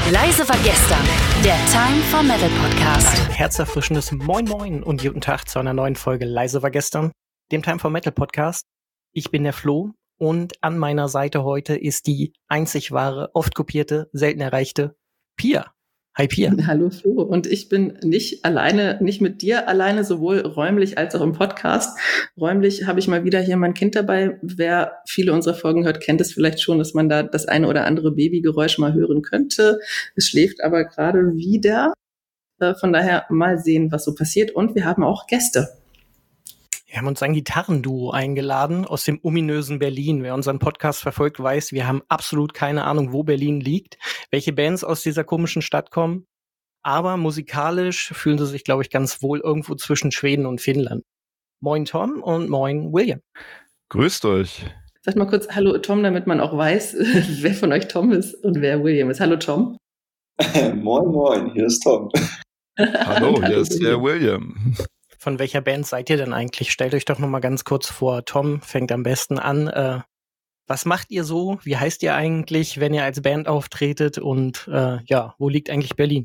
Leise war gestern, der Time for Metal Podcast. Ein herzerfrischendes Moin Moin und guten Tag zu einer neuen Folge Leise war gestern, dem Time for Metal Podcast. Ich bin der Flo und an meiner Seite heute ist die einzig wahre, oft kopierte, selten erreichte Pia. Hi Pia. Hallo Flo, und ich bin nicht mit dir alleine, sowohl räumlich als auch im Podcast. Räumlich habe ich mal wieder hier mein Kind dabei. Wer viele unserer Folgen hört, kennt es vielleicht schon, dass man da das eine oder andere Babygeräusch mal hören könnte. Es schläft aber gerade wieder. Von daher mal sehen, was so passiert. Und wir haben auch Gäste. Wir haben uns ein Gitarrenduo eingeladen aus dem ominösen Berlin. Wer unseren Podcast verfolgt, weiß, wir haben absolut keine Ahnung, wo Berlin liegt, welche Bands aus dieser komischen Stadt kommen. Aber musikalisch fühlen sie sich, glaube ich, ganz wohl irgendwo zwischen Schweden und Finnland. Moin Tom und moin William. Grüßt euch. Sag mal kurz Hallo Tom, damit man auch weiß, wer von euch Tom ist und wer William ist. Hallo Tom. Moin moin, hier ist Tom. Hallo, hier ist der William. Von welcher Band seid ihr denn eigentlich? Stellt euch doch noch mal ganz kurz vor. Tom fängt am besten an. Was macht ihr so? Wie heißt ihr eigentlich, wenn ihr als Band auftretet? Und wo liegt eigentlich Berlin?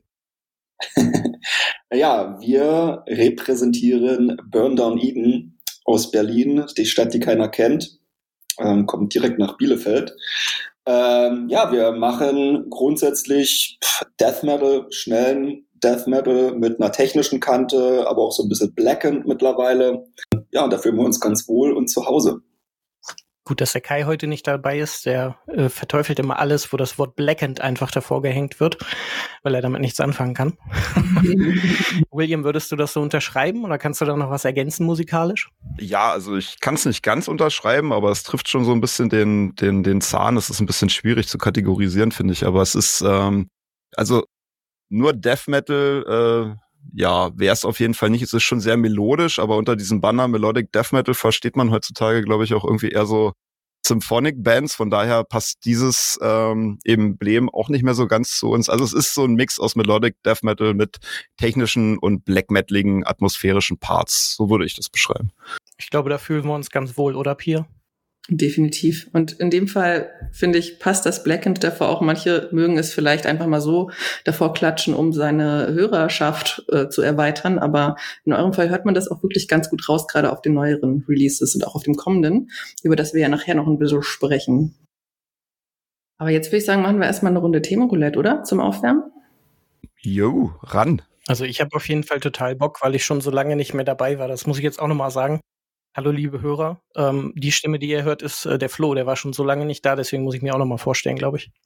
Ja, wir repräsentieren Burn Down Eden aus Berlin, die Stadt, die keiner kennt. Kommt direkt nach Bielefeld. Wir machen grundsätzlich Death Metal, schnellen Death Metal mit einer technischen Kante, aber auch so ein bisschen Blackened mittlerweile. Ja, und da fühlen wir uns ganz wohl und zu Hause. Gut, dass der Kai heute nicht dabei ist. Der verteufelt immer alles, wo das Wort Blackened einfach davor gehängt wird, weil er damit nichts anfangen kann. William, würdest du das so unterschreiben oder kannst du da noch was ergänzen musikalisch? Ja, also ich kann es nicht ganz unterschreiben, aber es trifft schon so ein bisschen den Zahn. Es ist ein bisschen schwierig zu kategorisieren, finde ich. Aber es ist, nur Death Metal, wäre es auf jeden Fall nicht. Es ist schon sehr melodisch, aber unter diesem Banner Melodic Death Metal versteht man heutzutage, glaube ich, auch irgendwie eher so Symphonic Bands. Von daher passt dieses Emblem auch nicht mehr so ganz zu uns. Also es ist so ein Mix aus Melodic Death Metal mit technischen und Black Metaligen atmosphärischen Parts. So würde ich das beschreiben. Ich glaube, da fühlen wir uns ganz wohl, oder Pia? Definitiv. Und in dem Fall, finde ich, passt das Blackened davor auch. Manche mögen es vielleicht einfach mal so davor klatschen, um seine Hörerschaft zu erweitern. Aber in eurem Fall hört man das auch wirklich ganz gut raus, gerade auf den neueren Releases und auch auf dem kommenden, über das wir ja nachher noch ein bisschen sprechen. Aber jetzt würde ich sagen, machen wir erstmal eine Runde Themenroulette, oder? Zum Aufwärmen? Jo, ran. Also ich habe auf jeden Fall total Bock, weil ich schon so lange nicht mehr dabei war. Das muss ich jetzt auch nochmal sagen. Hallo, liebe Hörer. Die Stimme, die ihr hört, ist der Flo. Der war schon so lange nicht da, deswegen muss ich mir auch nochmal vorstellen, glaube ich.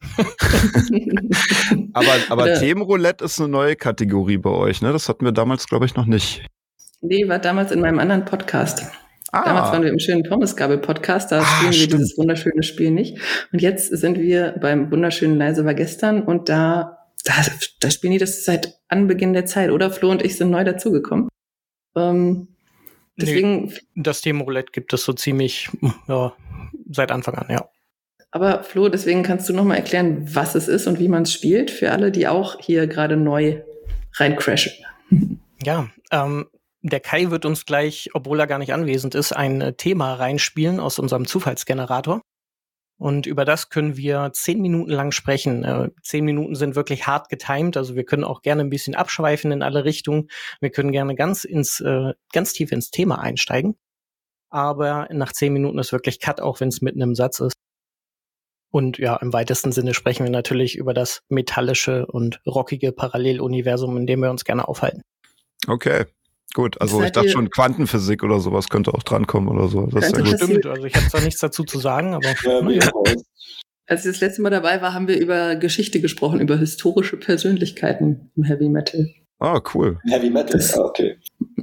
aber Themenroulette ist eine neue Kategorie bei euch, ne? Das hatten wir damals, glaube ich, noch nicht. Nee, war damals in meinem anderen Podcast. Damals waren wir im schönen Pommesgabel-Podcast, da spielen wir dieses wunderschöne Spiel nicht. Und jetzt sind wir beim wunderschönen Leise war gestern und da spielen die das seit Anbeginn der Zeit, oder? Flo und ich sind neu dazugekommen. Deswegen, das Themenroulette gibt es so ziemlich seit Anfang an, ja. Aber Flo, deswegen kannst du nochmal erklären, was es ist und wie man es spielt, für alle, die auch hier gerade neu reincrashen. Ja, der Kai wird uns gleich, obwohl er gar nicht anwesend ist, ein Thema reinspielen aus unserem Zufallsgenerator. Und über das können wir 10 Minuten lang sprechen. 10 Minuten sind wirklich hart getimed, also wir können auch gerne ein bisschen abschweifen in alle Richtungen. Wir können gerne ganz tief ins Thema einsteigen. Aber nach 10 Minuten ist wirklich Cut, auch wenn es mitten im Satz ist. Und ja, im weitesten Sinne sprechen wir natürlich über das metallische und rockige Paralleluniversum, in dem wir uns gerne aufhalten. Okay. Gut, also ich dachte schon, Quantenphysik oder sowas könnte auch drankommen oder so. Das ist ja gut. Stimmt, also ich habe zwar nichts dazu zu sagen, aber Als ich das letzte Mal dabei war, haben wir über Geschichte gesprochen, über historische Persönlichkeiten im Heavy Metal. Ah, cool. Heavy Metal, okay.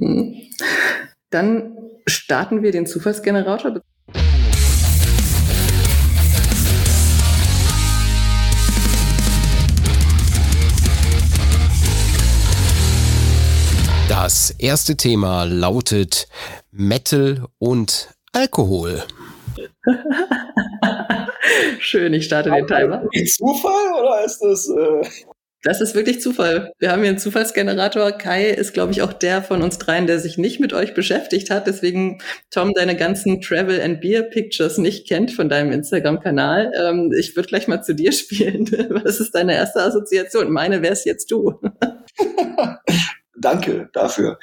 Dann starten wir den Zufallsgenerator. Das erste Thema lautet Metal und Alkohol. Schön, ich starte den Timer. Zufall oder ist das Das ist wirklich Zufall. Wir haben hier einen Zufallsgenerator. Kai ist, glaube ich, auch der von uns dreien, der sich nicht mit euch beschäftigt hat. Deswegen Tom deine ganzen Travel and Beer Pictures nicht kennt von deinem Instagram-Kanal. Ich würde gleich mal zu dir spielen. Was ist deine erste Assoziation? Meine wär's jetzt du. Danke dafür.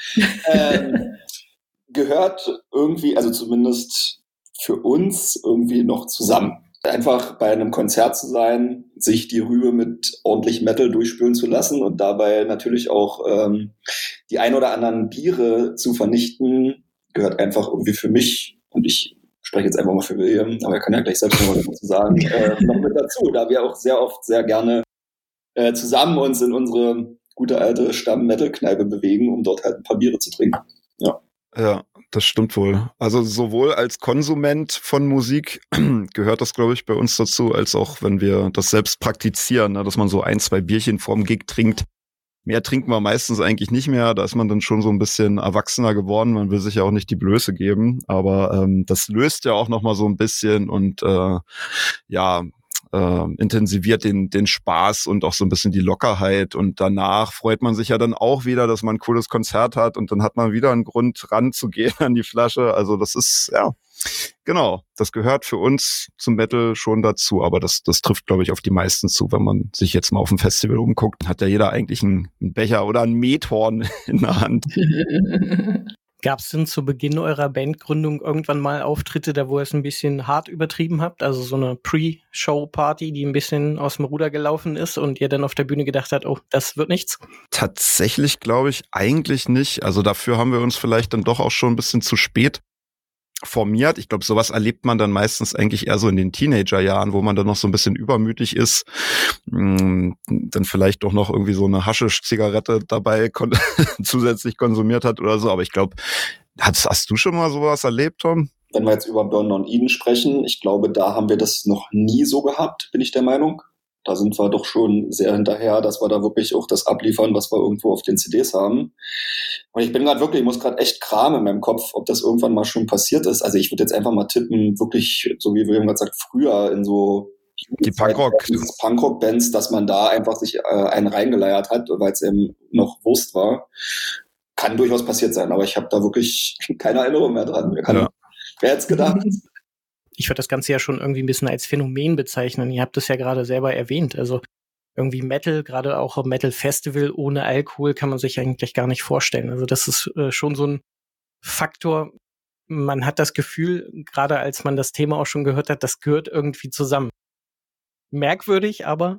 Gehört irgendwie, also zumindest für uns, irgendwie noch zusammen. Einfach bei einem Konzert zu sein, sich die Rübe mit ordentlich Metal durchspülen zu lassen und dabei natürlich auch die ein oder anderen Biere zu vernichten, gehört einfach irgendwie für mich, und ich spreche jetzt einfach mal für William, aber er kann ja gleich selbst noch was dazu sagen, noch mit dazu, da wir auch sehr oft sehr gerne zusammen uns in unsere gute alte Stamm-Metal-Kneipe bewegen, um dort halt ein paar Biere zu trinken. Ja, das stimmt wohl. Also sowohl als Konsument von Musik gehört das, glaube ich, bei uns dazu, als auch wenn wir das selbst praktizieren, ne, dass man so 1, 2 Bierchen vorm Gig trinkt. Mehr trinken wir meistens eigentlich nicht mehr. Da ist man dann schon so ein bisschen erwachsener geworden. Man will sich ja auch nicht die Blöße geben. Aber das löst ja auch noch mal so ein bisschen und intensiviert den Spaß und auch so ein bisschen die Lockerheit. Und danach freut man sich ja dann auch wieder, dass man ein cooles Konzert hat und dann hat man wieder einen Grund ranzugehen an die Flasche. Also das ist, ja, genau, das gehört für uns zum Metal schon dazu. Aber das trifft, glaube ich, auf die meisten zu. Wenn man sich jetzt mal auf dem Festival umguckt, hat ja jeder eigentlich einen Becher oder ein Methorn in der Hand. Gab es denn zu Beginn eurer Bandgründung irgendwann mal Auftritte, da wo ihr es ein bisschen hart übertrieben habt? Also so eine Pre-Show-Party, die ein bisschen aus dem Ruder gelaufen ist und ihr dann auf der Bühne gedacht habt, oh, das wird nichts? Tatsächlich glaube ich eigentlich nicht. Also dafür haben wir uns vielleicht dann doch auch schon ein bisschen zu spät formiert. Ich glaube, sowas erlebt man dann meistens eigentlich eher so in den Teenagerjahren, wo man dann noch so ein bisschen übermütig ist, dann vielleicht doch noch irgendwie so eine Haschisch-Zigarette dabei zusätzlich konsumiert hat oder so. Aber ich glaube, hast du schon mal sowas erlebt, Tom? Wenn wir jetzt über Burn Down Eden sprechen, ich glaube, da haben wir das noch nie so gehabt, bin ich der Meinung. Da sind wir doch schon sehr hinterher, dass wir da wirklich auch das abliefern, was wir irgendwo auf den CDs haben. Und ich bin gerade wirklich, ich muss gerade echt kramen in meinem Kopf, ob das irgendwann mal schon passiert ist. Also ich würde jetzt einfach mal tippen, wirklich, so wie William gerade sagt, früher in so die Punkrock-Bands, dass man da einfach sich einen reingeleiert hat, weil es eben noch Wurst war. Kann durchaus passiert sein, aber ich habe da wirklich keine Erinnerung mehr dran. Wer hätte es gedacht? Ich würde das Ganze ja schon irgendwie ein bisschen als Phänomen bezeichnen. Ihr habt es ja gerade selber erwähnt. Also irgendwie Metal, gerade auch ein Metal-Festival ohne Alkohol kann man sich eigentlich gar nicht vorstellen. Also das ist schon so ein Faktor. Man hat das Gefühl, gerade als man das Thema auch schon gehört hat, das gehört irgendwie zusammen. Merkwürdig, aber...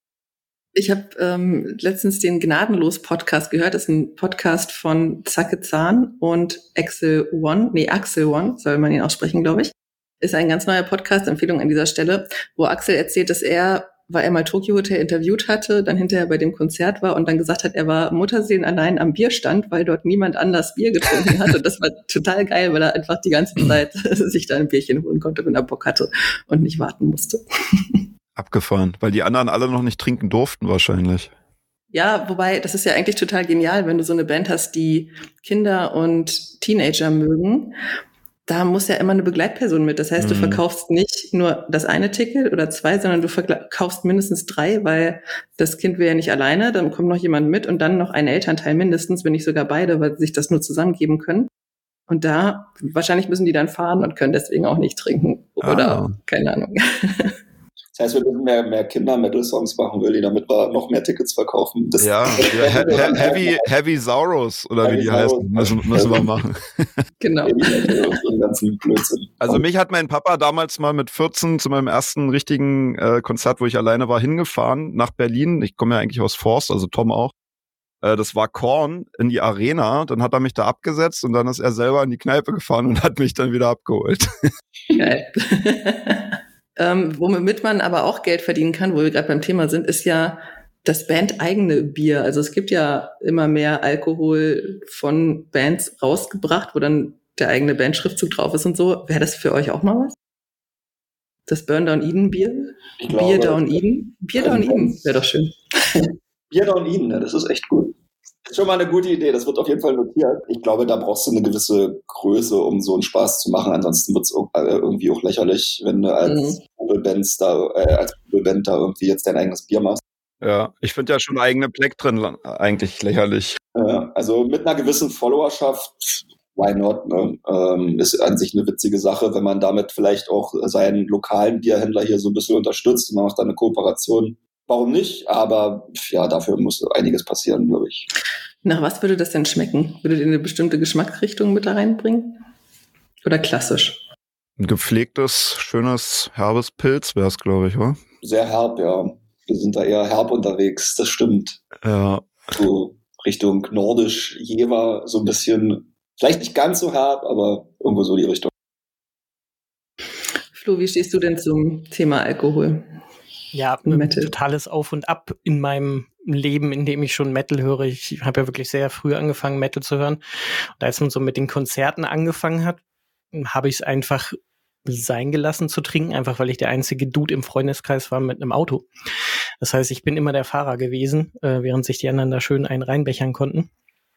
Ich habe letztens den Gnadenlos-Podcast gehört. Das ist ein Podcast von Zacke Zahn und Axel One, soll man ihn aussprechen, glaube ich. Ist ein ganz neuer Podcast-Empfehlung an dieser Stelle, wo Axel erzählt, dass weil er mal Tokyo Hotel interviewt hatte, dann hinterher bei dem Konzert war und dann gesagt hat, er war mutterseelenallein am Bierstand, weil dort niemand anders Bier getrunken hat. Und das war total geil, weil er einfach die ganze Zeit sich da ein Bierchen holen konnte, wenn er Bock hatte und nicht warten musste. Abgefahren, weil die anderen alle noch nicht trinken durften wahrscheinlich. Ja, wobei, das ist ja eigentlich total genial, wenn du so eine Band hast, die Kinder und Teenager mögen. Da muss ja immer eine Begleitperson mit. Das heißt, du verkaufst nicht nur das eine Ticket oder 2, sondern du verkaufst mindestens 3, weil das Kind will ja nicht alleine, dann kommt noch jemand mit und dann noch ein Elternteil mindestens, wenn nicht sogar beide, weil sie sich das nur zusammengeben können. Und da, wahrscheinlich müssen die dann fahren und können deswegen auch nicht trinken. Oder, keine Ahnung. Das heißt, wir müssen mehr Kinder-Metal-Songs machen, Willi, damit wir noch mehr Tickets verkaufen. Heavy Saurus, oder wie die heißen, müssen wir machen. Genau. Den ganzen Blödsinn. Also mich hat mein Papa damals mal mit 14 zu meinem ersten richtigen Konzert, wo ich alleine war, hingefahren nach Berlin. Ich komme ja eigentlich aus Forst, also Tom auch. Das war Korn in die Arena. Dann hat er mich da abgesetzt und dann ist er selber in die Kneipe gefahren und hat mich dann wieder abgeholt. Geil. Womit man aber auch Geld verdienen kann, wo wir gerade beim Thema sind, ist ja das bandeigene Bier. Also es gibt ja immer mehr Alkohol von Bands rausgebracht, wo dann der eigene Bandschriftzug drauf ist und so. Wäre das für euch auch mal was? Das Burn Down Eden Bier? Bier Down Eden? Bier Down Eden wäre doch schön. Bier Down Eden, ne? Das ist echt cool. Das ist schon mal eine gute Idee, das wird auf jeden Fall notiert. Ich glaube, da brauchst du eine gewisse Größe, um so einen Spaß zu machen. Ansonsten wird es irgendwie auch lächerlich, wenn du als Band da irgendwie jetzt dein eigenes Bier machst. Ja, ich finde ja schon eigene Black drin eigentlich lächerlich. Also mit einer gewissen Followerschaft, why not? Ne? Ist an sich eine witzige Sache, wenn man damit vielleicht auch seinen lokalen Bierhändler hier so ein bisschen unterstützt und man macht da eine Kooperation. Warum nicht? Aber ja, dafür muss einiges passieren, glaube ich. Nach was würde das denn schmecken? Würdet ihr eine bestimmte Geschmacksrichtung mit da reinbringen? Oder klassisch? Ein gepflegtes, schönes, herbes Pilz wäre es, glaube ich, oder? Sehr herb, ja. Wir sind da eher herb unterwegs, das stimmt. Ja. So Richtung nordisch, Jever, so ein bisschen, vielleicht nicht ganz so herb, aber irgendwo so die Richtung. Flo, wie stehst du denn zum Thema Alkohol? Ja, totales Auf und Ab in meinem Leben, in dem ich schon Metal höre. Ich habe ja wirklich sehr früh angefangen, Metal zu hören. Und als man so mit den Konzerten angefangen hat, habe ich es einfach sein gelassen zu trinken, einfach weil ich der einzige Dude im Freundeskreis war mit einem Auto. Das heißt, ich bin immer der Fahrer gewesen, während sich die anderen da schön einen reinbechern konnten.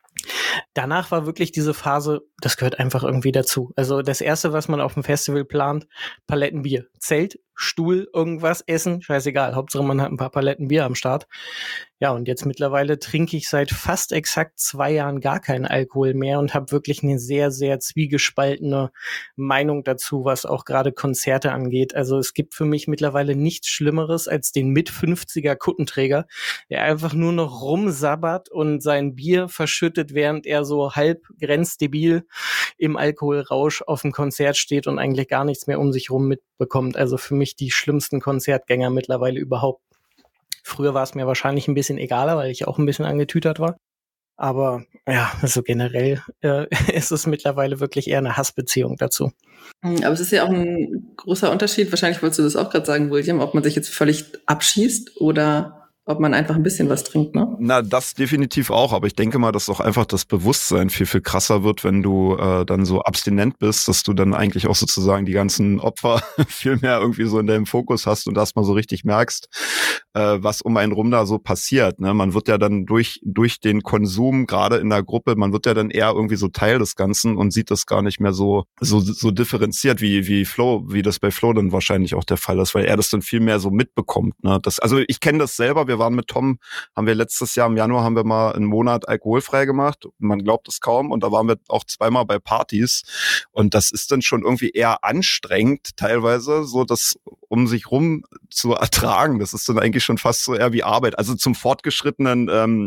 Danach war wirklich diese Phase, das gehört einfach irgendwie dazu. Also das Erste, was man auf dem Festival plant, Paletten Bier. Zelt, Stuhl, irgendwas, Essen, scheißegal. Hauptsache man hat ein paar Paletten Bier am Start. Ja, und jetzt mittlerweile trinke ich seit fast exakt 2 Jahren gar keinen Alkohol mehr und habe wirklich eine sehr, sehr zwiegespaltene Meinung dazu, was auch gerade Konzerte angeht. Also es gibt für mich mittlerweile nichts Schlimmeres als den Mit-50er Kuttenträger, der einfach nur noch rumsabbert und sein Bier verschüttet, während er so halb grenzdebil im Alkoholrausch auf dem Konzert steht und eigentlich gar nichts mehr um sich rum mitbekommt. Also für mich die schlimmsten Konzertgänger mittlerweile überhaupt. Früher war es mir wahrscheinlich ein bisschen egaler, weil ich auch ein bisschen angetütert war. Aber ja, also generell ist es mittlerweile wirklich eher eine Hassbeziehung dazu. Aber es ist ja auch ein großer Unterschied, wahrscheinlich wolltest du das auch gerade sagen, William, ob man sich jetzt völlig abschießt oder ob man einfach ein bisschen was trinkt, ne? Na, das definitiv auch, aber ich denke mal, dass auch einfach das Bewusstsein viel, viel krasser wird, wenn du dann so abstinent bist, dass du dann eigentlich auch sozusagen die ganzen Opfer viel mehr irgendwie so in deinem Fokus hast und erstmal so richtig merkst, was um einen rum da so passiert. Ne? Man wird ja dann durch den Konsum, gerade in der Gruppe, man wird ja dann eher irgendwie so Teil des Ganzen und sieht das gar nicht mehr so differenziert wie das bei Flo dann wahrscheinlich auch der Fall ist, weil er das dann viel mehr so mitbekommt. Ne? Also ich kenne das selber, wir waren mit Tom, haben wir letztes Jahr im Januar haben wir mal einen Monat alkoholfrei gemacht. Man glaubt es kaum. Und da waren wir auch 2-mal bei Partys. Und das ist dann schon irgendwie eher anstrengend, teilweise, so das um sich rum zu ertragen. Das ist dann eigentlich schon fast so eher wie Arbeit. Also zur fortgeschrittenen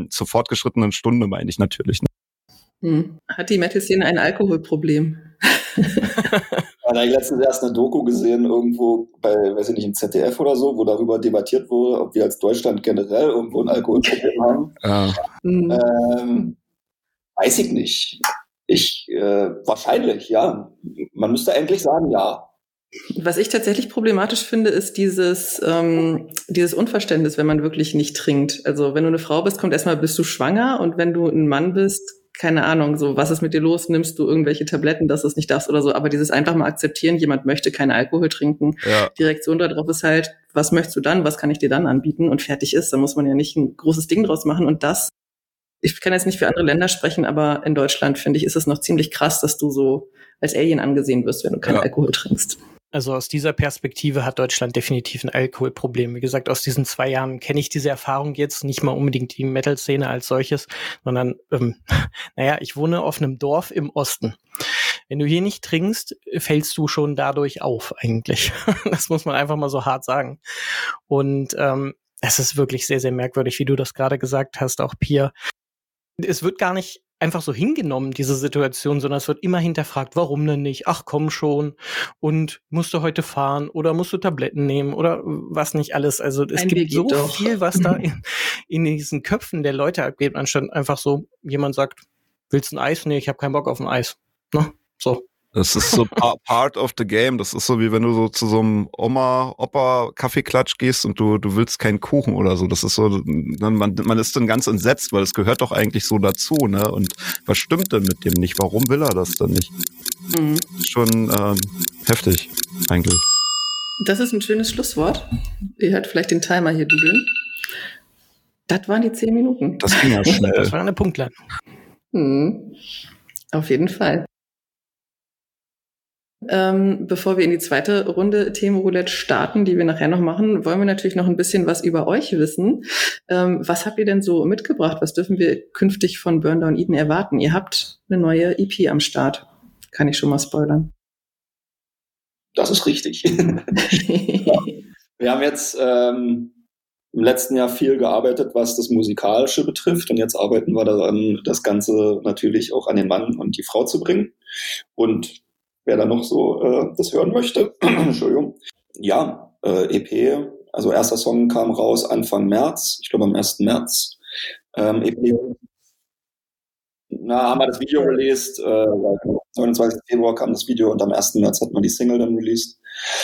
Stunde meine ich natürlich. Hat die Metal-Szene ein Alkoholproblem? Da habe ich letztens erst eine Doku gesehen, irgendwo bei, weiß ich nicht, im ZDF oder so, wo darüber debattiert wurde, ob wir als Deutschland generell irgendwo ein Alkoholproblem haben. Weiß ich nicht. Wahrscheinlich, ja. Man müsste eigentlich sagen, ja. Was ich tatsächlich problematisch finde, ist dieses Unverständnis, wenn man wirklich nicht trinkt. Also wenn du eine Frau bist, kommt erstmal, bist du schwanger, und wenn du ein Mann bist, keine Ahnung, so, was ist mit dir los? Nimmst du irgendwelche Tabletten, dass du es nicht darfst oder so? Aber dieses einfach mal akzeptieren, jemand möchte keinen Alkohol trinken. Ja. Die Reaktion darauf ist halt, was möchtest du dann? Was kann ich dir dann anbieten? Und fertig ist. Da muss man ja nicht ein großes Ding draus machen. Und das, ich kann jetzt nicht für andere Länder sprechen, aber in Deutschland, finde ich, ist es noch ziemlich krass, dass du so als Alien angesehen wirst, wenn du keinen Alkohol trinkst. Also aus dieser Perspektive hat Deutschland definitiv ein Alkoholproblem. Wie gesagt, aus diesen 2 Jahren kenne ich diese Erfahrung jetzt, nicht mal unbedingt die Metal-Szene als solches, sondern, ich wohne auf einem Dorf im Osten. Wenn du hier nicht trinkst, fällst du schon dadurch auf eigentlich. Das muss man einfach mal so hart sagen. Und es ist wirklich sehr, sehr merkwürdig, wie du das gerade gesagt hast, auch Pia. Es wird gar nicht einfach so hingenommen, diese Situation, sondern es wird immer hinterfragt, warum denn nicht? Ach komm schon. Und musst du heute fahren oder musst du Tabletten nehmen oder was nicht alles. Also es gibt so viel, was da in diesen Köpfen der Leute abgeht, anstatt einfach so, jemand sagt, willst du ein Eis? Nee, ich habe keinen Bock auf ein Eis. Ne? So. Das ist so part of the game. Das ist so, wie wenn du so zu so einem Opa-Kaffeeklatsch gehst und du willst keinen Kuchen oder so. Das ist so, man ist dann ganz entsetzt, weil es gehört doch eigentlich so dazu, ne? Und was stimmt denn mit dem nicht? Warum will er das denn nicht? Das ist schon heftig, eigentlich. Das ist ein schönes Schlusswort. Ihr hört vielleicht den Timer hier dudeln. Das waren die 10 Minuten. Das ging ja schnell. Das war eine Punktlandung. Auf jeden Fall. Bevor wir in die zweite Runde Themenroulette starten, die wir nachher noch machen, wollen wir natürlich noch ein bisschen was über euch wissen. Was habt ihr denn so mitgebracht? Was dürfen wir künftig von Burn Down Eden erwarten? Ihr habt eine neue EP am Start. Kann ich schon mal spoilern. Das ist richtig. Ja. Wir haben jetzt im letzten Jahr viel gearbeitet, was das Musikalische betrifft. Und jetzt arbeiten wir daran, das Ganze natürlich auch an den Mann und die Frau zu bringen. Und wer da noch so das hören möchte, Entschuldigung. Ja, EP, also erster Song kam raus Anfang März, ich glaube am 1. März. EP, haben wir das Video released, 29. Februar kam das Video und am 1. März hat man die Single dann released.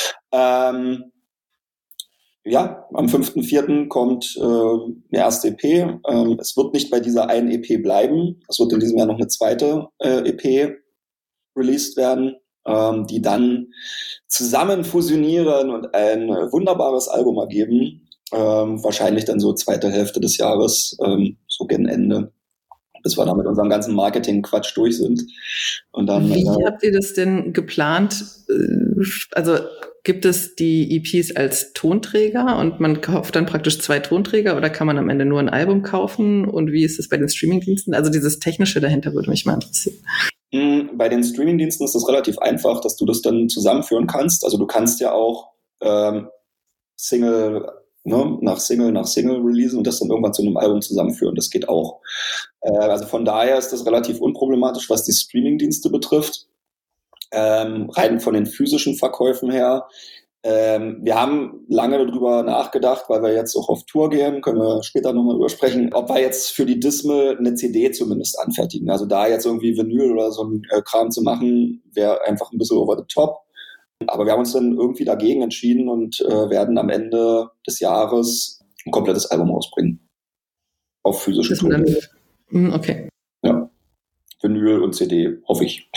Ja, am 5.4. kommt eine erste EP. Es wird nicht bei dieser einen EP bleiben. Es wird in diesem Jahr noch eine zweite EP released werden, die dann zusammen fusionieren und ein wunderbares Album ergeben. Wahrscheinlich dann so zweite Hälfte des Jahres, so gegen Ende, bis wir da mit unserem ganzen Marketing-Quatsch durch sind. Und dann, wie habt ihr das denn geplant? Also gibt es die EPs als Tonträger und man kauft dann praktisch 2 Tonträger oder kann man am Ende nur ein Album kaufen? Und wie ist es bei den Streamingdiensten? Also dieses Technische dahinter würde mich mal interessieren. Bei den Streamingdiensten ist das relativ einfach, dass du das dann zusammenführen kannst. Also du kannst ja auch Single nach Single releasen und das dann irgendwann zu einem Album zusammenführen. Das geht auch. Also von daher ist das relativ unproblematisch, was die Streamingdienste betrifft. Rein von den physischen Verkäufen her. Wir haben lange darüber nachgedacht, weil wir jetzt auch auf Tour gehen, können wir später nochmal drüber sprechen, ob wir jetzt für die Dismal eine CD zumindest anfertigen. Also da jetzt irgendwie Vinyl oder so ein Kram zu machen, wäre einfach ein bisschen over the top. Aber wir haben uns dann irgendwie dagegen entschieden und werden am Ende des Jahres ein komplettes Album rausbringen. Auf physische Tour. Okay. Ja. Vinyl und CD, hoffe ich.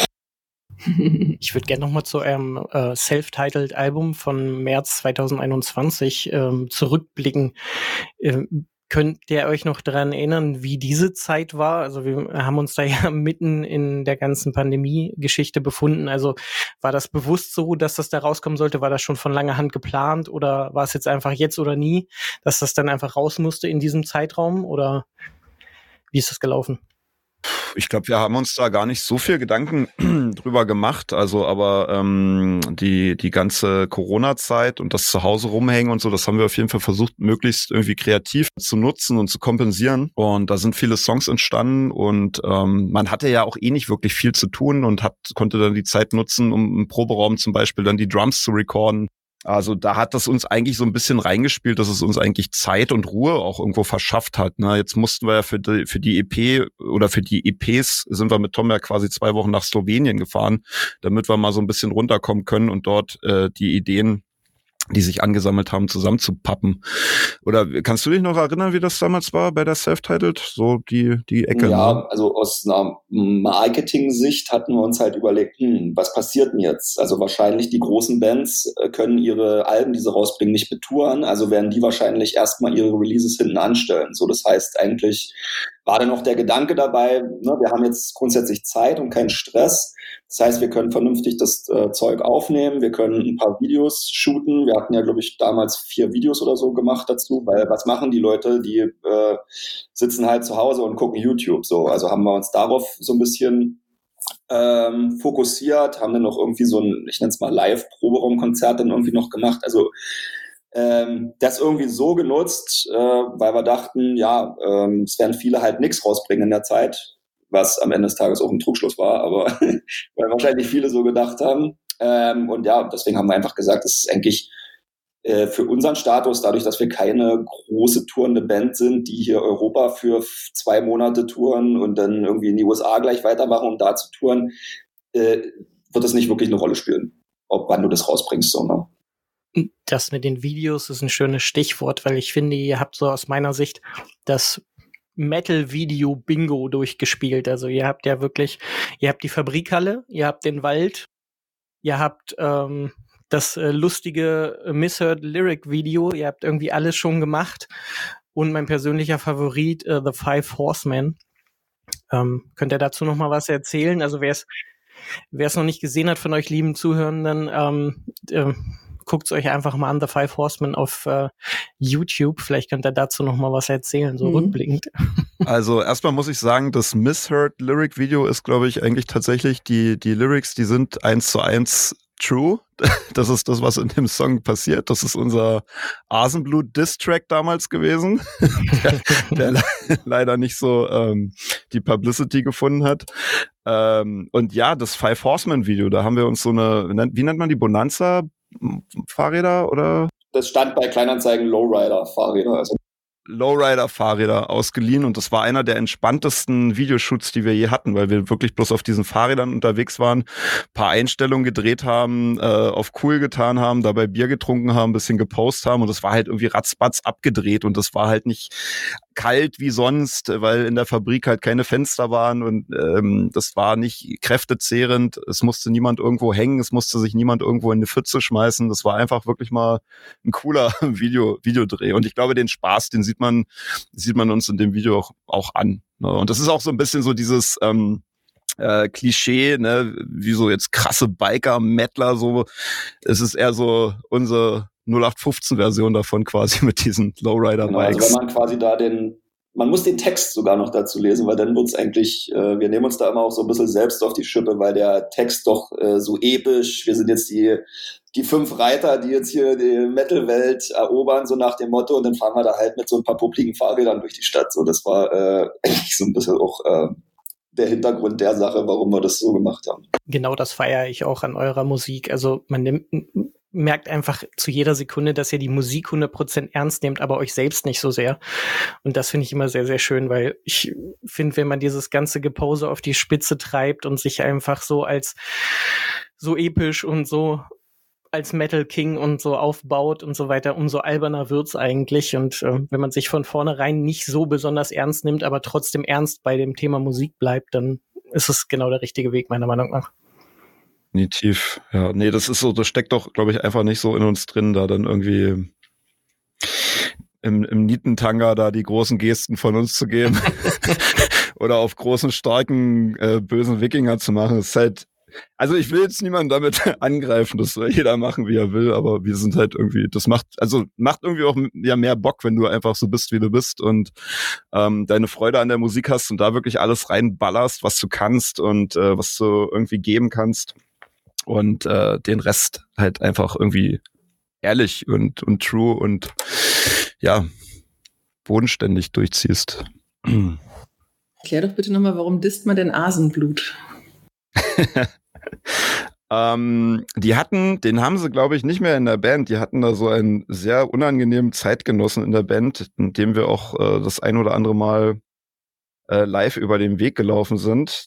Ich würde gerne nochmal zu eurem Self-Titled Album von März 2021 zurückblicken. Könnt ihr euch noch daran erinnern, wie diese Zeit war? Also wir haben uns da ja mitten in der ganzen Pandemie-Geschichte befunden. Also war das bewusst so, dass das da rauskommen sollte? War das schon von langer Hand geplant? Oder war es jetzt einfach jetzt oder nie, dass das dann einfach raus musste in diesem Zeitraum? Oder wie ist das gelaufen? Ich glaube, wir haben uns da gar nicht so viel Gedanken drüber gemacht. Also, aber die ganze Corona-Zeit und das Zuhause rumhängen und so, das haben wir auf jeden Fall versucht, möglichst irgendwie kreativ zu nutzen und zu kompensieren. Und da sind viele Songs entstanden und man hatte ja auch nicht wirklich viel zu tun und konnte dann die Zeit nutzen, um im Proberaum zum Beispiel dann die Drums zu recorden. Also da hat das uns eigentlich so ein bisschen reingespielt, dass es uns eigentlich Zeit und Ruhe auch irgendwo verschafft hat. Ne? Jetzt mussten wir ja für die EP oder für die EPs sind wir mit Tom ja quasi 2 Wochen nach Slowenien gefahren, damit wir mal so ein bisschen runterkommen können und dort die Ideen, die sich angesammelt haben, zusammenzupappen. Oder kannst du dich noch erinnern, wie das damals war bei der Self-Titled? So die Ecke. Ja, ne? Also aus einer Marketing-Sicht hatten wir uns halt überlegt, was passiert denn jetzt? Also wahrscheinlich die großen Bands können ihre Alben, die sie rausbringen, nicht betouren, also werden die wahrscheinlich erstmal ihre Releases hinten anstellen. So, das heißt eigentlich war dann noch der Gedanke dabei, ne, wir haben jetzt grundsätzlich Zeit und keinen Stress. Das heißt, wir können vernünftig das Zeug aufnehmen, wir können ein paar Videos shooten. Wir hatten ja, glaube ich, damals 4 Videos oder so gemacht dazu, weil was machen die Leute? Die sitzen halt zu Hause und gucken YouTube. So, also haben wir uns darauf so ein bisschen fokussiert, haben dann noch irgendwie so ein, ich nenne es mal Live-Proberaumkonzert dann irgendwie noch gemacht. Also das irgendwie so genutzt, weil wir dachten, ja, es werden viele halt nichts rausbringen in der Zeit, was am Ende des Tages auch ein Trugschluss war, aber weil wahrscheinlich viele so gedacht haben. Und ja, deswegen haben wir einfach gesagt, es ist eigentlich für unseren Status, dadurch, dass wir keine große tourende Band sind, die hier Europa für 2 Monate touren und dann irgendwie in die USA gleich weitermachen, um da zu touren, wird es nicht wirklich eine Rolle spielen, wann du das rausbringst, sondern Das mit den Videos ist ein schönes Stichwort, weil ich finde, ihr habt so aus meiner Sicht das Metal-Video-Bingo durchgespielt. Also ihr habt ja wirklich, ihr habt die Fabrikhalle, ihr habt den Wald, ihr habt das lustige Misheard Lyric-Video, ihr habt irgendwie alles schon gemacht. Und mein persönlicher Favorit, The Five Horsemen. Könnt ihr dazu noch mal was erzählen? Also wer es wer es noch nicht gesehen hat von euch lieben Zuhörenden, guckt's euch einfach mal an, The Five Horsemen auf YouTube. Vielleicht könnt ihr dazu noch mal was erzählen, so rückblickend. Also erstmal muss ich sagen, das Misheard Lyric Video ist, glaube ich, eigentlich tatsächlich die Lyrics, die sind 1:1 true. Das ist das, was in dem Song passiert. Das ist unser Asenblut-Diss-Track damals gewesen, der leider nicht so die Publicity gefunden hat. Und ja, das Five Horsemen Video, da haben wir uns so eine, wie nennt man die, Bonanza-Fahrräder oder? Das stand bei Kleinanzeigen Lowrider-Fahrräder. Also Lowrider-Fahrräder ausgeliehen und das war einer der entspanntesten Videoshoots, die wir je hatten, weil wir wirklich bloß auf diesen Fahrrädern unterwegs waren, paar Einstellungen gedreht haben, auf cool getan haben, dabei Bier getrunken haben, ein bisschen gepostet haben und das war halt irgendwie ratzbatz abgedreht und das war halt nicht kalt wie sonst, weil in der Fabrik halt keine Fenster waren und das war nicht kräftezehrend, es musste niemand irgendwo hängen, es musste sich niemand irgendwo in eine Pfütze schmeißen, das war einfach wirklich mal ein cooler Videodreh und ich glaube, den Spaß, den sieht man uns in dem Video auch an. Ne? Und das ist auch so ein bisschen so dieses Klischee, ne, wie so jetzt krasse Biker, Mettler, so. Es ist eher so unsere 0815-Version davon quasi mit diesen Lowrider-Bikes. Genau, also wenn man quasi da man muss den Text sogar noch dazu lesen, weil dann wird's eigentlich, wir nehmen uns da immer auch so ein bisschen selbst auf die Schippe, weil der Text doch so episch, wir sind jetzt die 5 Reiter, die jetzt hier die Metal-Welt erobern, so nach dem Motto, und dann fahren wir da halt mit so ein paar publiken Fahrrädern durch die Stadt. So, das war eigentlich so ein bisschen auch der Hintergrund der Sache, warum wir das so gemacht haben. Genau, das feiere ich auch an eurer Musik. Also man merkt einfach zu jeder Sekunde, dass ihr die Musik 100% ernst nehmt, aber euch selbst nicht so sehr. Und das finde ich immer sehr, sehr schön, weil ich finde, wenn man dieses ganze Gepose auf die Spitze treibt und sich einfach so als so episch und so als Metal King und so aufbaut und so weiter, umso alberner wird's eigentlich. Und wenn man sich von vornherein nicht so besonders ernst nimmt, aber trotzdem ernst bei dem Thema Musik bleibt, dann ist es genau der richtige Weg, meiner Meinung nach. Definitiv. Ja, nee, das ist so, das steckt doch, glaube ich, einfach nicht so in uns drin, da dann irgendwie im Nietentanga da die großen Gesten von uns zu geben oder auf großen, starken, bösen Wikinger zu machen. Das ist halt, also ich will jetzt niemanden damit angreifen, das soll jeder machen, wie er will, aber wir sind halt irgendwie, das macht irgendwie auch ja mehr Bock, wenn du einfach so bist, wie du bist und deine Freude an der Musik hast und da wirklich alles reinballerst, was du kannst und was du irgendwie geben kannst und den Rest halt einfach irgendwie ehrlich und true und ja, bodenständig durchziehst. Erklär doch bitte nochmal, warum disst man denn Asenblut? Den haben sie, glaube ich, nicht mehr in der Band. Die hatten da so einen sehr unangenehmen Zeitgenossen in der Band, in dem wir auch das ein oder andere Mal live über den Weg gelaufen sind.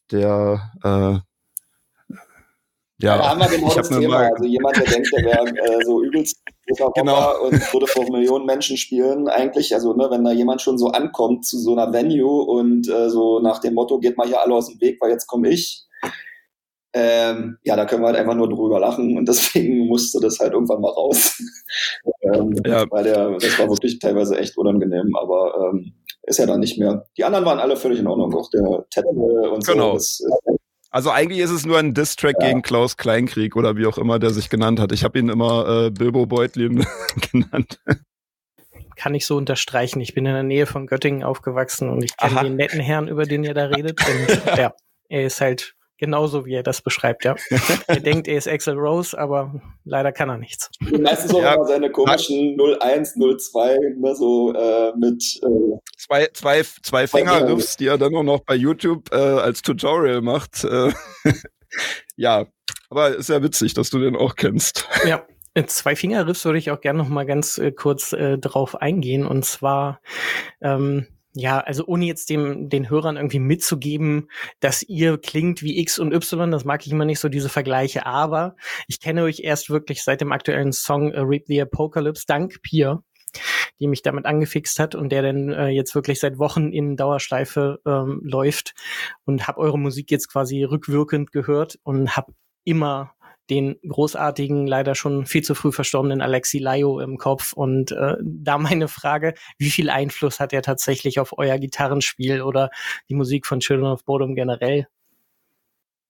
Da haben wir genau das Thema. Also jemand, der denkt, der wäre so übelst genau. Und würde vor Millionen Menschen spielen. Eigentlich, also ne, wenn da jemand schon so ankommt zu so einer Venue und so nach dem Motto, geht mal hier alle aus dem Weg, weil jetzt komme ich. Da können wir halt einfach nur drüber lachen und deswegen musste das halt irgendwann mal raus. Weil das war wirklich teilweise echt unangenehm, aber ist ja dann nicht mehr. Die anderen waren alle völlig in Ordnung, auch der Ted und genau. So. Also eigentlich ist es nur ein Diss-Track gegen Klaus Kleinkrieg oder wie auch immer der sich genannt hat. Ich habe ihn immer Bilbo Beutlin genannt. Kann ich so unterstreichen. Ich bin in der Nähe von Göttingen aufgewachsen und ich kenne den netten Herrn, über den ihr da redet. Und ja, er ist halt genauso, wie er das beschreibt, ja. Er denkt, er ist Axl Rose, aber leider kann er nichts. Meistens so immer seine komischen 01, 02, ne, so mit zwei Fingerriffs, die er dann auch noch bei YouTube als Tutorial macht. Ja, aber ist ja witzig, dass du den auch kennst. Ja. 2 Fingerriffs würde ich auch gerne noch mal ganz kurz drauf eingehen. Und zwar also ohne jetzt den Hörern irgendwie mitzugeben, dass ihr klingt wie X und Y, das mag ich immer nicht so, diese Vergleiche, aber ich kenne euch erst wirklich seit dem aktuellen Song Reap the Apocalypse, dank Pia, die mich damit angefixt hat und der dann jetzt wirklich seit Wochen in Dauerschleife läuft und habe eure Musik jetzt quasi rückwirkend gehört und habe immer den großartigen, leider schon viel zu früh verstorbenen Alexi Laio im Kopf. Und da meine Frage, wie viel Einfluss hat er tatsächlich auf euer Gitarrenspiel oder die Musik von Children of Bodom generell?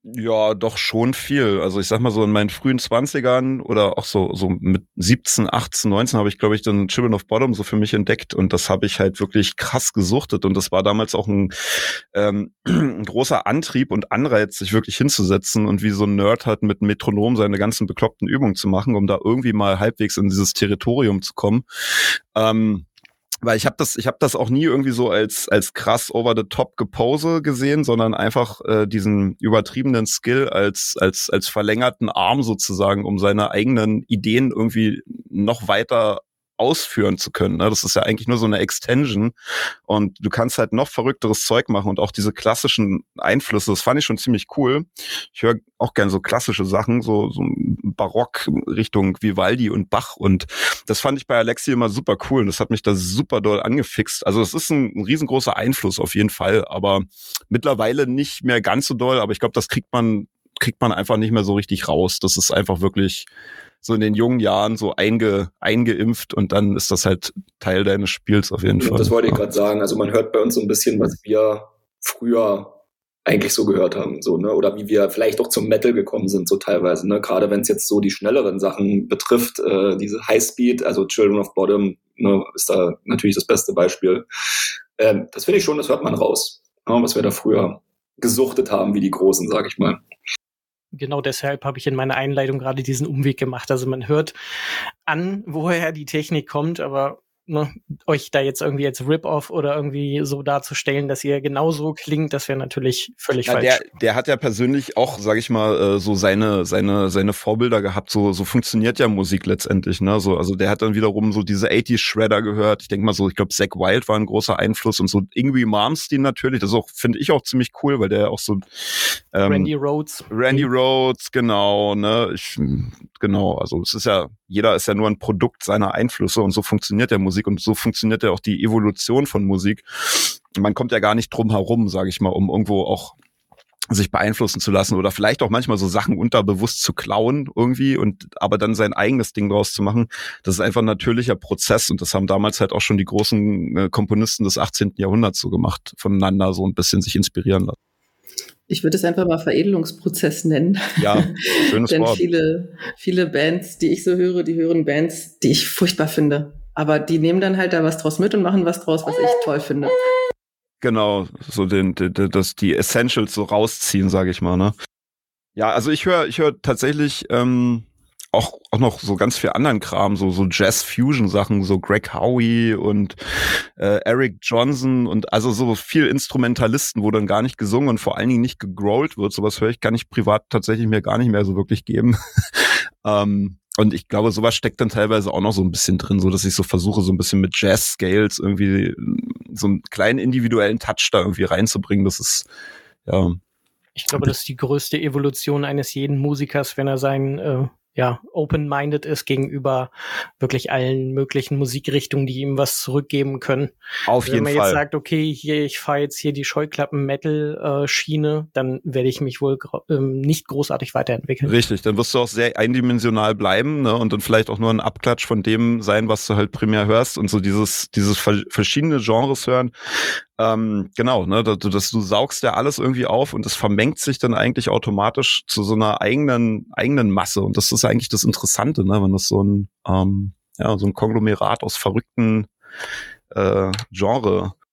Ja, doch schon viel. Also ich sag mal so in meinen frühen 20ern oder auch so mit 17, 18, 19 habe ich, glaube ich, dann Children of Bodom so für mich entdeckt und das habe ich halt wirklich krass gesuchtet und das war damals auch ein ein großer Antrieb und Anreiz, sich wirklich hinzusetzen und wie so ein Nerd halt mit Metronom seine ganzen bekloppten Übungen zu machen, um da irgendwie mal halbwegs in dieses Territorium zu kommen. Weil ich habe das auch nie irgendwie so als krass over the top Gepose gesehen, sondern einfach diesen übertriebenen Skill als verlängerten Arm sozusagen, um seine eigenen Ideen irgendwie noch weiter ausführen zu können. Ne? Das ist ja eigentlich nur so eine Extension und du kannst halt noch verrückteres Zeug machen und auch diese klassischen Einflüsse, das fand ich schon ziemlich cool. Ich höre auch gern so klassische Sachen, so Barock Richtung Vivaldi und Bach und das fand ich bei Alexi immer super cool und das hat mich da super doll angefixt. Also es ist ein riesengroßer Einfluss auf jeden Fall, aber mittlerweile nicht mehr ganz so doll, aber ich glaube, das kriegt man einfach nicht mehr so richtig raus. Das ist einfach wirklich so in den jungen Jahren so eingeimpft und dann ist das halt Teil deines Spiels auf jeden Fall. Das wollte ich gerade sagen. Also man hört bei uns so ein bisschen, was wir früher eigentlich so gehört haben, so, ne? Oder wie wir vielleicht auch zum Metal gekommen sind, so teilweise, ne? Gerade wenn es jetzt so die schnelleren Sachen betrifft, diese Highspeed, also Children of Bodom, ne, ist da natürlich das beste Beispiel. Das finde ich schon, das hört man raus, ne? Was wir da früher gesuchtet haben, wie die Großen, sag ich mal. Genau deshalb habe ich in meiner Einleitung gerade diesen Umweg gemacht. Also man hört an, woher die Technik kommt, aber euch da jetzt irgendwie als Rip-Off oder irgendwie so darzustellen, dass ihr genauso klingt, das wäre natürlich völlig falsch. Der hat ja persönlich auch, sag ich mal, so seine Vorbilder gehabt. So funktioniert ja Musik letztendlich, ne? So, also der hat dann wiederum so diese 80s Shredder gehört. Ich denke mal so, ich glaube, Zakk Wylde war ein großer Einfluss und so Yngwie Malmsteen natürlich. Das ist auch, finde ich auch ziemlich cool, weil der ja auch so Randy Rhoads, genau, ne? Genau, also es ist ja, jeder ist ja nur ein Produkt seiner Einflüsse und so funktioniert ja Musik und so funktioniert ja auch die Evolution von Musik. Man kommt ja gar nicht drum herum, sage ich mal, um irgendwo auch sich beeinflussen zu lassen oder vielleicht auch manchmal so Sachen unterbewusst zu klauen irgendwie und aber dann sein eigenes Ding draus zu machen. Das ist einfach ein natürlicher Prozess und das haben damals halt auch schon die großen Komponisten des 18. Jahrhunderts so gemacht, voneinander so ein bisschen sich inspirieren lassen. Ich würde es einfach mal Veredelungsprozess nennen. Ja, schönes Denn Wort. viele Bands, die ich so höre, die hören Bands, die ich furchtbar finde. Aber die nehmen dann halt da was draus mit und machen was draus, was ich toll finde. Genau, so die Essentials so rausziehen, sage ich mal, ne? Ja, also ich höre tatsächlich auch noch so ganz viel anderen Kram, so Jazz-Fusion-Sachen, so Greg Howe und Eric Johnson und also so viel Instrumentalisten, wo dann gar nicht gesungen und vor allen Dingen nicht gegrowlt wird. Sowas höre ich, kann ich privat tatsächlich mir gar nicht mehr so wirklich geben. Und ich glaube, sowas steckt dann teilweise auch noch so ein bisschen drin, so dass ich so versuche, so ein bisschen mit Jazz-Scales irgendwie so einen kleinen individuellen Touch da irgendwie reinzubringen. Das ist, ja. Ich glaube, das ist die größte Evolution eines jeden Musikers, wenn er sein open-minded ist gegenüber wirklich allen möglichen Musikrichtungen, die ihm was zurückgeben können. Auf jeden Fall. Wenn man jetzt sagt, okay, ich fahre jetzt hier die Scheuklappen-Metal-Schiene, dann werde ich mich wohl nicht großartig weiterentwickeln. Richtig, dann wirst du auch sehr eindimensional bleiben, ne, und dann vielleicht auch nur ein Abklatsch von dem sein, was du halt primär hörst und so dieses verschiedene Genres hören. Genau, ne, dass du saugst ja alles irgendwie auf und es vermengt sich dann eigentlich automatisch zu so einer eigenen Masse und das ist eigentlich das Interessante, ne, wenn das so ein Konglomerat aus verrückten Genres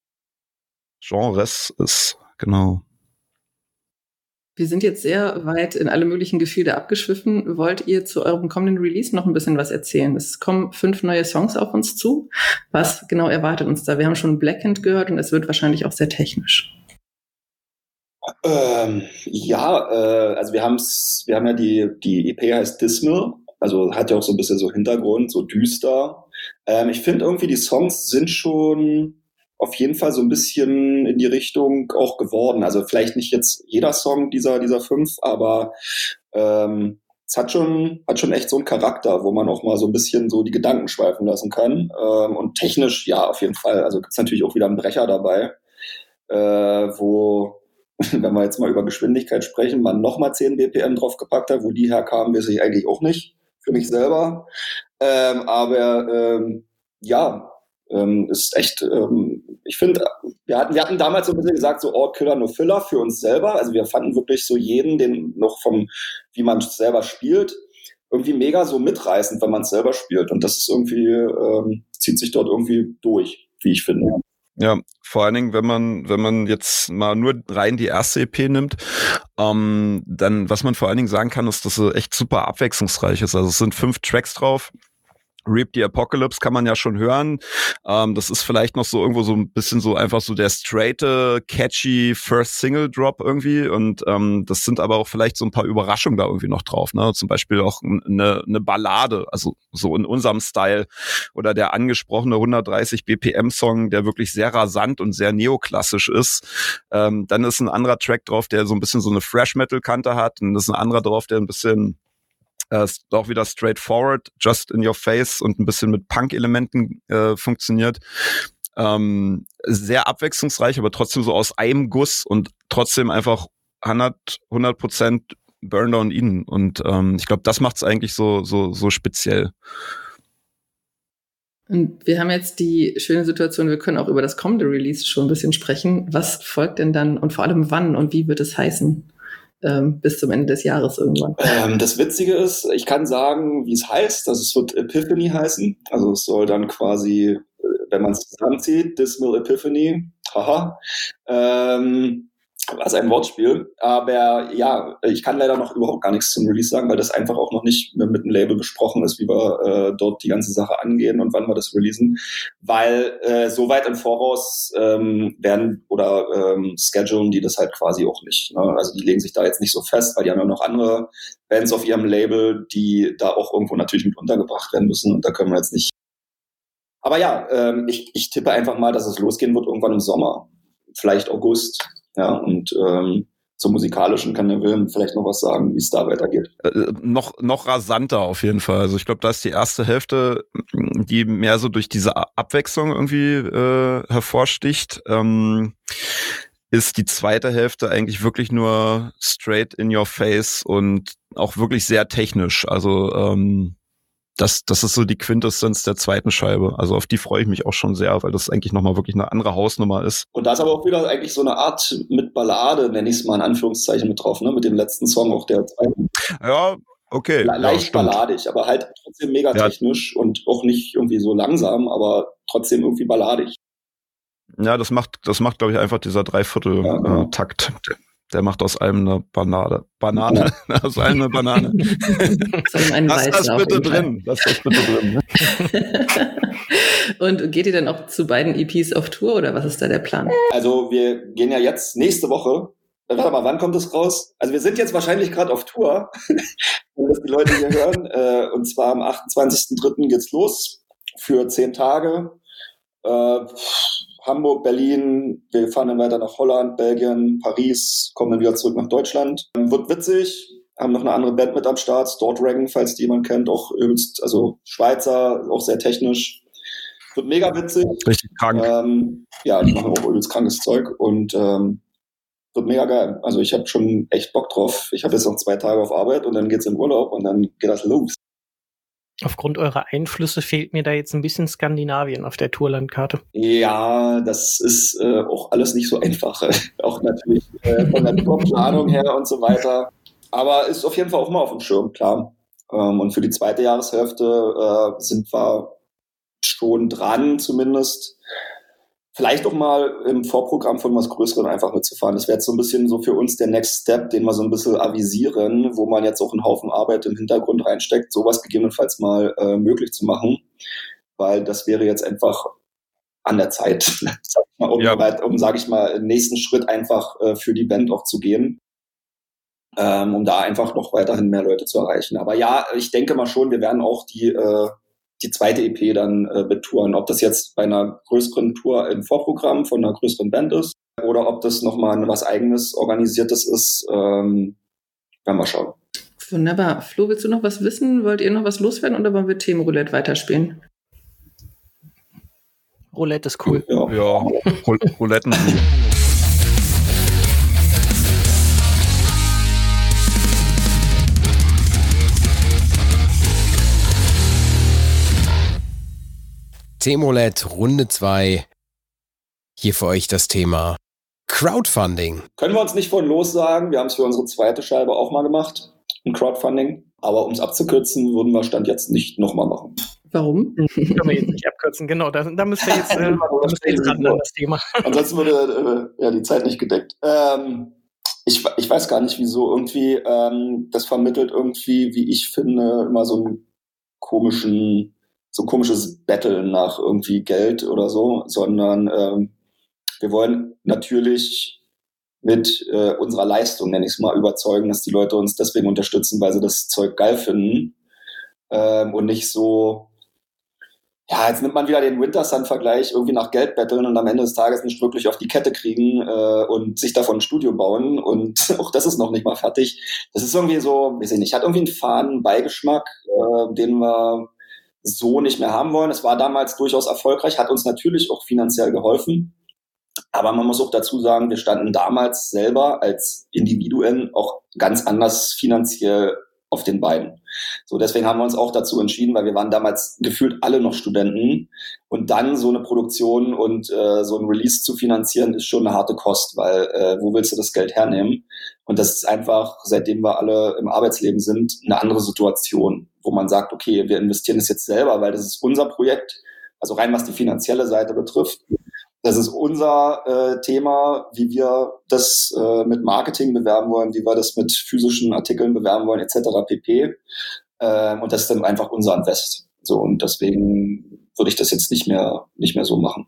ist, genau. Wir sind jetzt sehr weit in alle möglichen Gefilde abgeschwiffen. Wollt ihr zu eurem kommenden Release noch ein bisschen was erzählen? Es kommen 5 neue Songs auf uns zu. Was genau erwartet uns da? Wir haben schon Blackened gehört und es wird wahrscheinlich auch sehr technisch. Also wir haben ja die EP heißt Dismal, also hat ja auch so ein bisschen so Hintergrund, so düster. Ich finde irgendwie die Songs sind schon auf jeden Fall so ein bisschen in die Richtung auch geworden. Also vielleicht nicht jetzt jeder Song dieser 5, aber es hat schon echt so einen Charakter, wo man auch mal so ein bisschen so die Gedanken schweifen lassen kann. Und technisch, ja, auf jeden Fall. Also gibt's natürlich auch wieder einen Brecher dabei, wo, wenn wir jetzt mal über Geschwindigkeit sprechen, man nochmal 10 BPM draufgepackt hat. Wo die herkamen, weiß ich eigentlich auch nicht. Für mich selber. ist echt, ich finde, wir hatten damals so ein bisschen gesagt, so All Killer, No Filler für uns selber. Also wir fanden wirklich so jeden, den noch wie man selber spielt, irgendwie mega so mitreißend, wenn man es selber spielt. Und das ist irgendwie, zieht sich dort irgendwie durch, wie ich finde. Ja, vor allen Dingen, wenn man jetzt mal nur rein die erste EP nimmt, dann, was man vor allen Dingen sagen kann, ist, dass sie echt super abwechslungsreich ist. Also es sind 5 Tracks drauf. Reap the Apocalypse kann man ja schon hören. Das ist vielleicht noch so irgendwo so ein bisschen so einfach so der straighte, catchy First Single Drop irgendwie. Und das sind aber auch vielleicht so ein paar Überraschungen da irgendwie noch drauf. Ne? Zum Beispiel auch eine Ballade, also so in unserem Style. Oder der angesprochene 130 BPM Song, der wirklich sehr rasant und sehr neoklassisch ist. Dann ist ein anderer Track drauf, der so ein bisschen so eine Fresh Metal Kante hat. Und das ist ein anderer drauf, der ein bisschen ist auch wieder straightforward, just in your face und ein bisschen mit Punk-Elementen funktioniert. Sehr abwechslungsreich, aber trotzdem so aus einem Guss und trotzdem einfach 100% Burn Down Eden. Und ich glaube, das macht es eigentlich so speziell. Und wir haben jetzt die schöne Situation, wir können auch über das kommende Release schon ein bisschen sprechen. Was folgt denn dann und vor allem wann und wie wird es heißen? Bis zum Ende des Jahres irgendwann. Das Witzige ist, ich kann sagen, wie es heißt. Also es wird Epiphany heißen. Also es soll dann quasi, wenn man es zusammenzieht, Dismal Epiphany. Haha. Was ein Wortspiel. Aber ja, ich kann leider noch überhaupt gar nichts zum Release sagen, weil das einfach auch noch nicht mit dem Label besprochen ist, wie wir dort die ganze Sache angehen und wann wir das releasen. Weil so weit im Voraus werden oder schedulen die das halt quasi auch nicht. Ne? Also die legen sich da jetzt nicht so fest, weil die haben ja noch andere Bands auf ihrem Label, die da auch irgendwo natürlich mit untergebracht werden müssen. Und da können wir jetzt nicht. Aber ja, ich tippe einfach mal, dass es losgehen wird irgendwann im Sommer. Vielleicht August. Ja, und zum Musikalischen kann der Wilhelm vielleicht noch was sagen, wie es da weitergeht. Noch rasanter auf jeden Fall. Also ich glaube, da ist die erste Hälfte, die mehr so durch diese Abwechslung irgendwie hervorsticht. Ist die zweite Hälfte eigentlich wirklich nur straight in your face und auch wirklich sehr technisch. Also das ist so die Quintessenz der zweiten Scheibe. Also auf die freue ich mich auch schon sehr, weil das eigentlich nochmal wirklich eine andere Hausnummer ist. Und da ist aber auch wieder eigentlich so eine Art mit Ballade, nenne ich es mal in Anführungszeichen, mit drauf, ne? Mit dem letzten Song, auch der zweiten. Ja, okay. Leicht balladig, aber halt trotzdem mega technisch und auch nicht irgendwie so langsam, aber trotzdem irgendwie balladig. Ja, das macht, glaube ich, einfach dieser Dreiviertel-Takt. Der macht aus allem eine Banane. Aus allem eine Banane. Lass das bitte drin. Und geht ihr dann auch zu beiden EPs auf Tour oder was ist da der Plan? Also wir gehen ja jetzt nächste Woche. Warte mal, wann kommt es raus? Also wir sind jetzt wahrscheinlich gerade auf Tour, wenn das die Leute hier hören. Und zwar am 28.03. geht's los für 10 Tage. Hamburg, Berlin, wir fahren dann weiter nach Holland, Belgien, Paris, kommen dann wieder zurück nach Deutschland. Wird witzig, haben noch eine andere Band mit am Start, Stordragon, falls die jemand kennt, auch übelst, also Schweizer, auch sehr technisch. Wird mega witzig. Richtig krank. Ja, die machen auch übelst krankes Zeug und wird mega geil. Also ich habe schon echt Bock drauf. Ich habe jetzt noch 2 Tage auf Arbeit und dann geht's in Urlaub und dann geht das los. Aufgrund eurer Einflüsse fehlt mir da jetzt ein bisschen Skandinavien auf der Tourlandkarte. Ja, das ist auch alles nicht so einfach. Auch natürlich von der Tourplanung her und so weiter. Aber ist auf jeden Fall auch mal auf dem Schirm, klar. Und für die zweite Jahreshälfte sind wir schon dran, zumindest. Vielleicht auch mal im Vorprogramm von was Größerem einfach mitzufahren. Das wäre jetzt so ein bisschen so für uns der Next Step, den wir so ein bisschen avisieren, wo man jetzt auch einen Haufen Arbeit im Hintergrund reinsteckt, sowas gegebenenfalls mal möglich zu machen. Weil das wäre jetzt einfach an der Zeit, sage ich mal, den nächsten Schritt einfach für die Band auch zu gehen, um da einfach noch weiterhin mehr Leute zu erreichen. Aber ja, ich denke mal schon, wir werden auch die zweite EP dann betouren. Ob das jetzt bei einer größeren Tour im Vorprogramm von einer größeren Band ist oder ob das nochmal was Eigenes, Organisiertes ist, werden wir schauen. Wunderbar. Flo, willst du noch was wissen? Wollt ihr noch was loswerden oder wollen wir Themenroulette weiterspielen? Roulette ist cool. Ja. Rouletten. Themenroulette Runde 2. Hier für euch das Thema Crowdfunding. Können wir uns nicht von los sagen. Wir haben es für unsere zweite Scheibe auch mal gemacht, ein Crowdfunding. Aber um es abzukürzen, würden wir Stand jetzt nicht nochmal machen. Warum? Können wir jetzt nicht abkürzen, genau. Da müsst ihr jetzt, ran an das Thema. Ansonsten würde die Zeit nicht gedeckt. Ich weiß gar nicht, wieso irgendwie, das vermittelt irgendwie, wie ich finde, immer so ein komisches Battle nach irgendwie Geld oder so, sondern wir wollen natürlich mit unserer Leistung, nenne ich es mal, überzeugen, dass die Leute uns deswegen unterstützen, weil sie das Zeug geil finden und nicht so, ja, jetzt nimmt man wieder den Winter-Sun-Vergleich, irgendwie nach Geld betteln und am Ende des Tages nicht wirklich auf die Kette kriegen und sich davon ein Studio bauen und auch das ist noch nicht mal fertig. Das ist irgendwie so, weiß ich nicht, hat irgendwie einen faden Beigeschmack, den wir so nicht mehr haben wollen. Es war damals durchaus erfolgreich, hat uns natürlich auch finanziell geholfen. Aber man muss auch dazu sagen, wir standen damals selber als Individuen auch ganz anders finanziell auf den Beinen. So, deswegen haben wir uns auch dazu entschieden, weil wir waren damals gefühlt alle noch Studenten und dann so eine Produktion und so ein Release zu finanzieren, ist schon eine harte Kost, weil wo willst du das Geld hernehmen? Und das ist einfach, seitdem wir alle im Arbeitsleben sind, eine andere Situation, wo man sagt, okay, wir investieren es jetzt selber, weil das ist unser Projekt, also rein was die finanzielle Seite betrifft. Das ist unser Thema, wie wir das mit Marketing bewerben wollen, wie wir das mit physischen Artikeln bewerben wollen, etc. pp. Und das ist dann einfach unser Invest. So, und deswegen würde ich das jetzt nicht mehr so machen.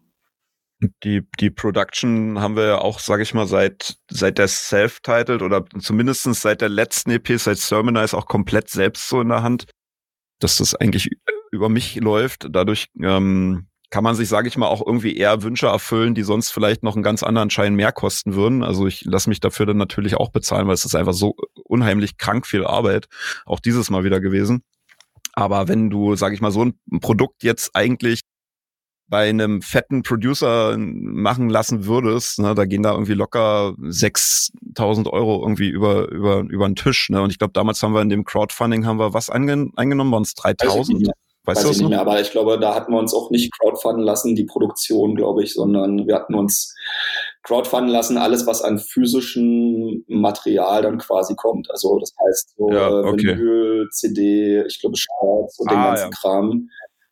Die Production haben wir ja auch, sage ich mal, seit der Self-Titled oder zumindest seit der letzten EP, seit Sermonize auch komplett selbst so in der Hand, dass das eigentlich über mich läuft. Dadurch kann man sich, sage ich mal, auch irgendwie eher Wünsche erfüllen, die sonst vielleicht noch einen ganz anderen Schein mehr kosten würden. Also ich lasse mich dafür dann natürlich auch bezahlen, weil es ist einfach so unheimlich krank viel Arbeit, auch dieses Mal wieder gewesen. Aber wenn du, sage ich mal, so ein Produkt jetzt eigentlich bei einem fetten Producer machen lassen würdest, ne, da gehen da irgendwie locker 6.000 € irgendwie über den Tisch. Ne? Und ich glaube, damals haben wir in dem Crowdfunding was eingenommen, waren es 3.000? Weiß ich nicht mehr, aber ich glaube, da hatten wir uns auch nicht crowdfunden lassen, die Produktion, glaube ich, sondern wir hatten uns crowdfunden lassen, alles, was an physischem Material dann quasi kommt. Also das heißt so Vinyl, CD, ich glaube Shirts und den ganzen Kram.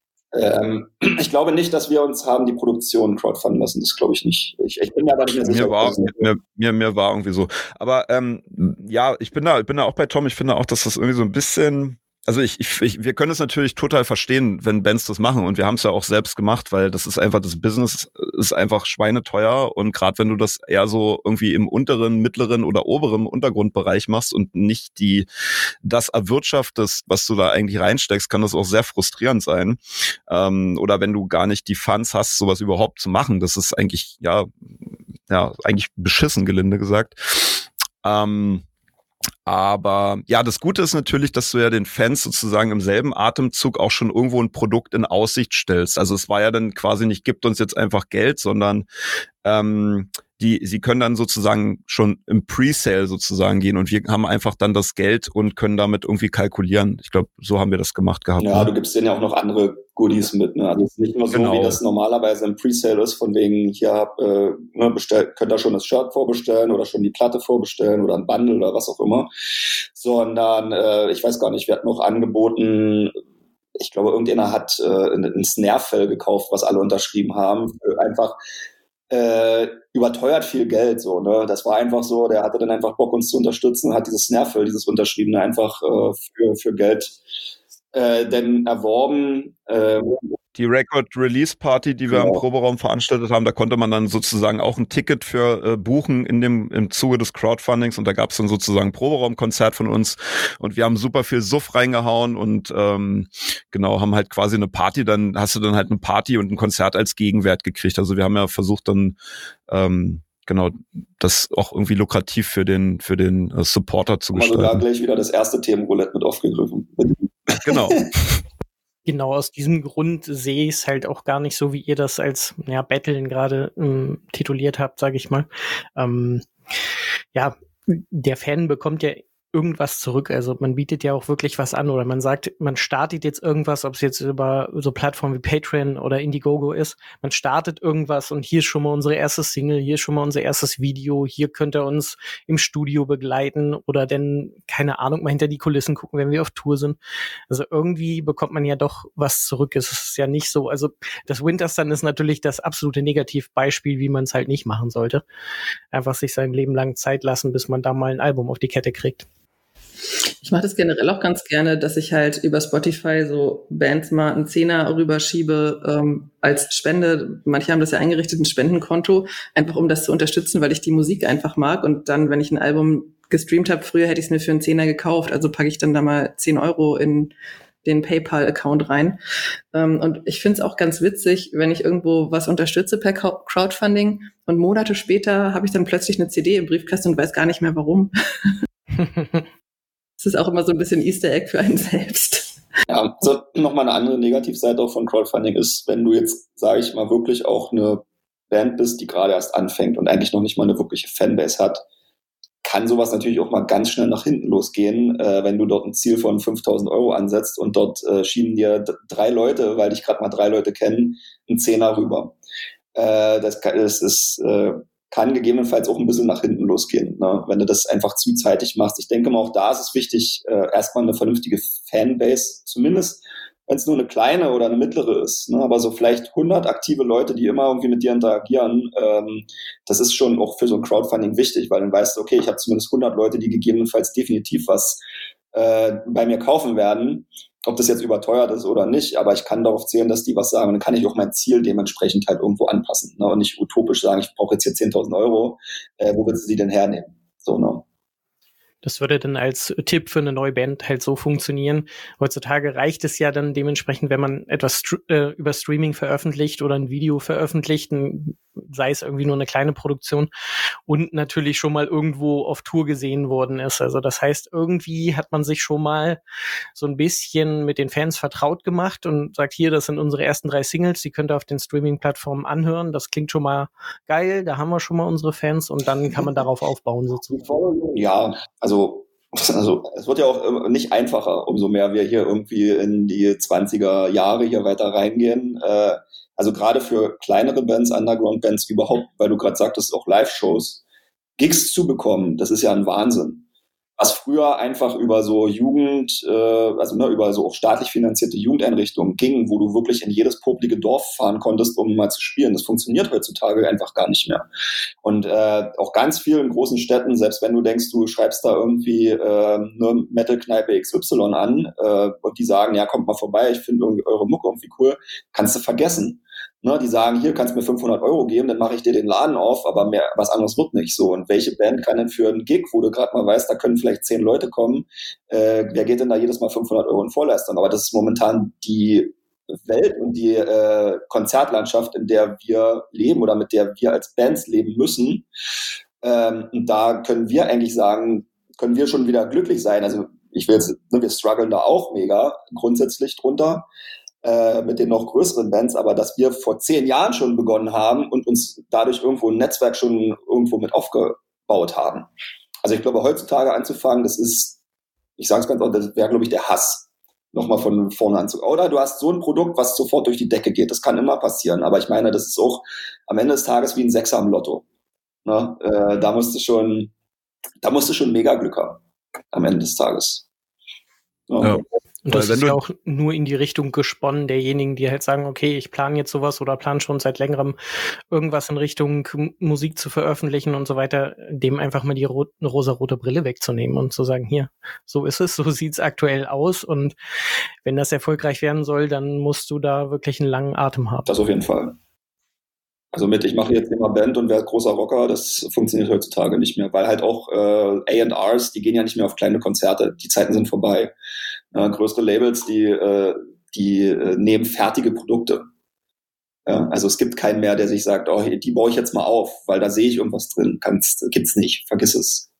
Ich glaube nicht, dass wir uns haben die Produktion crowdfunden lassen. Das glaube ich nicht. Ich bin mir aber nicht mehr sicher. Mir war irgendwie so. Aber ja, ich bin da auch bei Tom. Ich finde auch, dass das irgendwie so ein bisschen. Also wir können es natürlich total verstehen, wenn Bands das machen und wir haben es ja auch selbst gemacht, weil das ist einfach, das Business ist einfach schweineteuer und gerade wenn du das eher so irgendwie im unteren, mittleren oder oberen Untergrundbereich machst und nicht das erwirtschaftest, was du da eigentlich reinsteckst, kann das auch sehr frustrierend sein. Oder wenn du gar nicht die Funds hast, sowas überhaupt zu machen, das ist eigentlich, eigentlich beschissen, gelinde gesagt. Aber ja, das Gute ist natürlich, dass du ja den Fans sozusagen im selben Atemzug auch schon irgendwo ein Produkt in Aussicht stellst. Also es war ja dann quasi nicht, gibt uns jetzt einfach Geld, sondern sie können dann sozusagen schon im Presale sozusagen gehen und wir haben einfach dann das Geld und können damit irgendwie kalkulieren. Ich glaube, so haben wir das gemacht gehabt. Ja, du gibst denen ja auch noch andere Goodies mit. Ne? Also es ist nicht nur so, wie das normalerweise im Presale ist, von wegen, hier könnt ihr schon das Shirt vorbestellen oder schon die Platte vorbestellen oder ein Bundle oder was auch immer. Sondern, ich weiß gar nicht, wir hatten noch angeboten, ich glaube, irgendjemand hat ein Snare-Fell gekauft, was alle unterschrieben haben, für einfach überteuert viel Geld, so, ne? Das war einfach so, der hatte dann einfach Bock, uns zu unterstützen, hat dieses Snare-Fell, dieses Unterschriebene einfach für Geld denn erworben. Die Record-Release-Party, die wir im Proberaum veranstaltet haben, da konnte man dann sozusagen auch ein Ticket für buchen im Zuge des Crowdfundings und da gab es dann sozusagen ein Proberaumkonzert von uns und wir haben super viel Suff reingehauen und haben halt quasi eine Party, dann hast du dann halt eine Party und ein Konzert als Gegenwert gekriegt. Also wir haben ja versucht dann das auch irgendwie lukrativ für den Supporter zu gestalten. Also da gleich wieder das erste Themenroulette mit aufgegriffen. Genau. Genau, aus diesem Grund sehe ich es halt auch gar nicht so, wie ihr das als Battlen gerade tituliert habt, sage ich mal. Der Fan bekommt ja irgendwas zurück. Also man bietet ja auch wirklich was an oder man sagt, man startet jetzt irgendwas, ob es jetzt über so Plattformen wie Patreon oder Indiegogo ist. Man startet irgendwas und hier ist schon mal unsere erste Single, hier ist schon mal unser erstes Video, hier könnt ihr uns im Studio begleiten oder denn, keine Ahnung, mal hinter die Kulissen gucken, wenn wir auf Tour sind. Also irgendwie bekommt man ja doch was zurück. Es ist ja nicht so, also das Wintersun ist natürlich das absolute Negativbeispiel, wie man es halt nicht machen sollte. Einfach sich sein Leben lang Zeit lassen, bis man da mal ein Album auf die Kette kriegt. Ich mache das generell auch ganz gerne, dass ich halt über Spotify so Bands mal einen Zehner rüberschiebe als Spende. Manche haben das ja eingerichtet, ein Spendenkonto, einfach um das zu unterstützen, weil ich die Musik einfach mag. Und dann, wenn ich ein Album gestreamt habe, früher hätte ich es mir für einen Zehner gekauft, also packe ich dann da mal 10 Euro in den PayPal-Account rein. Und ich finde es auch ganz witzig, wenn ich irgendwo was unterstütze per Crowdfunding und Monate später habe ich dann plötzlich eine CD im Briefkasten und weiß gar nicht mehr warum. Das ist auch immer so ein bisschen Easter Egg für einen selbst. Ja, so nochmal eine andere Negativseite auch von Crowdfunding ist, wenn du jetzt, sage ich mal, wirklich auch eine Band bist, die gerade erst anfängt und eigentlich noch nicht mal eine wirkliche Fanbase hat, kann sowas natürlich auch mal ganz schnell nach hinten losgehen, wenn du dort ein Ziel von 5.000 Euro ansetzt und dort schieben dir 3 Leute, weil dich gerade mal 3 Leute kennen, einen Zehner rüber. Das kann gegebenenfalls auch ein bisschen nach hinten losgehen, ne? Wenn du das einfach zu zeitig machst. Ich denke mal, auch da ist es wichtig, erstmal eine vernünftige Fanbase, zumindest wenn es nur eine kleine oder eine mittlere ist, ne? Aber so vielleicht 100 aktive Leute, die immer irgendwie mit dir interagieren, das ist schon auch für so ein Crowdfunding wichtig, weil dann weißt du, okay, ich habe zumindest 100 Leute, die gegebenenfalls definitiv was bei mir kaufen werden. Ob das jetzt überteuert ist oder nicht, aber ich kann darauf zählen, dass die was sagen. Und dann kann ich auch mein Ziel dementsprechend halt irgendwo anpassen, ne? Und nicht utopisch sagen, ich brauche jetzt hier 10.000 Euro. Wo willst du die denn hernehmen? So, ne? Das würde dann als Tipp für eine neue Band halt so funktionieren. Heutzutage reicht es ja dann dementsprechend, wenn man etwas über Streaming veröffentlicht oder ein Video veröffentlicht, sei es irgendwie nur eine kleine Produktion und natürlich schon mal irgendwo auf Tour gesehen worden ist. Also das heißt, irgendwie hat man sich schon mal so ein bisschen mit den Fans vertraut gemacht und sagt, hier, das sind unsere ersten 3 Singles, die könnt ihr auf den Streaming-Plattformen anhören. Das klingt schon mal geil, da haben wir schon mal unsere Fans und dann kann man darauf aufbauen sozusagen. Ja, also es wird ja auch nicht einfacher, umso mehr wir hier irgendwie in die 20er Jahre hier weiter reingehen. Also gerade für kleinere Bands, Underground-Bands überhaupt, weil du gerade sagtest, auch Live-Shows, Gigs zu bekommen, das ist ja ein Wahnsinn. Was früher einfach über so Jugend, über so auch staatlich finanzierte Jugendeinrichtungen ging, wo du wirklich in jedes popelige Dorf fahren konntest, um mal zu spielen. Das funktioniert heutzutage einfach gar nicht mehr. Und auch ganz vielen großen Städten, selbst wenn du denkst, du schreibst da irgendwie eine Metal-Kneipe XY an und die sagen, ja, kommt mal vorbei, ich finde eure Mucke irgendwie cool, kannst du vergessen. Ne, die sagen, hier kannst du mir 500 Euro geben, dann mache ich dir den Laden auf, aber mehr, was anderes wird nicht so. Und welche Band kann denn für einen Gig, wo du gerade mal weißt, da können vielleicht 10 Leute kommen, wer geht denn da jedes Mal 500 Euro in Vorleistung? Aber das ist momentan die Welt und die Konzertlandschaft, in der wir leben oder mit der wir als Bands leben müssen. Und da können wir eigentlich sagen, können wir schon wieder glücklich sein. Also wir strugglen da auch mega grundsätzlich drunter. Mit den noch größeren Bands, aber dass wir vor 10 Jahren schon begonnen haben und uns dadurch irgendwo ein Netzwerk schon irgendwo mit aufgebaut haben. Also ich glaube, heutzutage anzufangen, das ist, ich sage es ganz oft, das wäre, glaube ich, der Hass, nochmal von vorne anzufangen. Oder du hast so ein Produkt, was sofort durch die Decke geht. Das kann immer passieren. Aber ich meine, das ist auch am Ende des Tages wie ein Sechser am Lotto. Ne? Da musst du schon mega Glück haben am Ende des Tages. Ja. Und das ist ja auch nur in die Richtung gesponnen derjenigen, die halt sagen, okay, ich plane jetzt sowas oder plane schon seit längerem irgendwas in Richtung Musik zu veröffentlichen und so weiter, dem einfach mal die rosa-rote Brille wegzunehmen und zu sagen, hier, so ist es, so sieht's aktuell aus und wenn das erfolgreich werden soll, dann musst du da wirklich einen langen Atem haben. Das auf jeden Fall. Also ich mache jetzt immer Band und werde großer Rocker, das funktioniert heutzutage nicht mehr, weil halt auch A&Rs, die gehen ja nicht mehr auf kleine Konzerte, die Zeiten sind vorbei. Größere Labels, die nehmen fertige Produkte. Ja, also es gibt keinen mehr, der sich sagt, oh, die baue ich jetzt mal auf, weil da sehe ich irgendwas drin. Gibt's nicht, vergiss es.